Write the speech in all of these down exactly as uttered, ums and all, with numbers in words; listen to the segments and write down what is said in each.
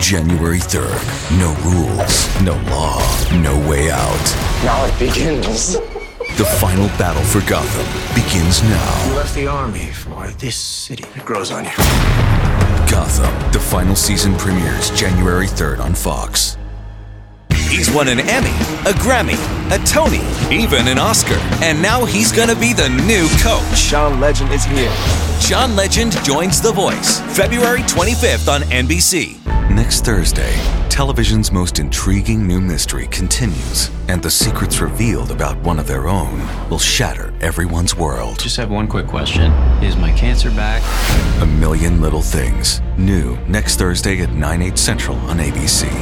January third. No rules, no law, no way out. Now it begins. The final battle for Gotham begins now. You left the army for this city. It grows on you. Gotham, the final season premieres January third on Fox. He's won an Emmy, a Grammy, a Tony, even an Oscar. And now he's gonna be the new coach. John Legend is here. John Legend joins The Voice, February twenty-fifth on N B C. Next Thursday, television's most intriguing new mystery continues, and the secrets revealed about one of their own will shatter everyone's world. Just have one quick question. Is my cancer back? A Million Little Things. New next Thursday at nine, eight central on A B C.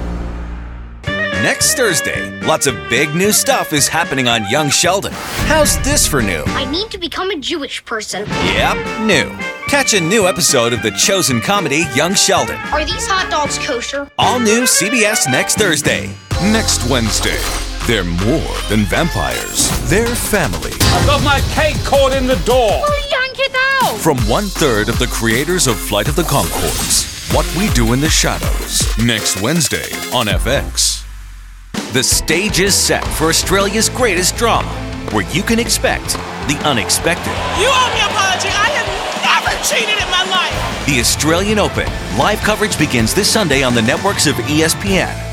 Next Thursday, lots of big new stuff is happening on Young Sheldon. How's this for new? I need to become a Jewish person. Yep, new. Catch a new episode of the chosen comedy Young Sheldon. Are these hot dogs kosher? All new C B S next Thursday. Next Wednesday, they're more than vampires. They're family. I've got my cake caught in the door. Oh, yank it out! From one third of the creators of Flight of the Conchords, What We Do in the Shadows. Next Wednesday on F X. The stage is set for Australia's greatest drama, where you can expect the unexpected. You owe me an apology. I have never cheated in my life. The Australian Open. Live coverage begins this Sunday on the networks of E S P N.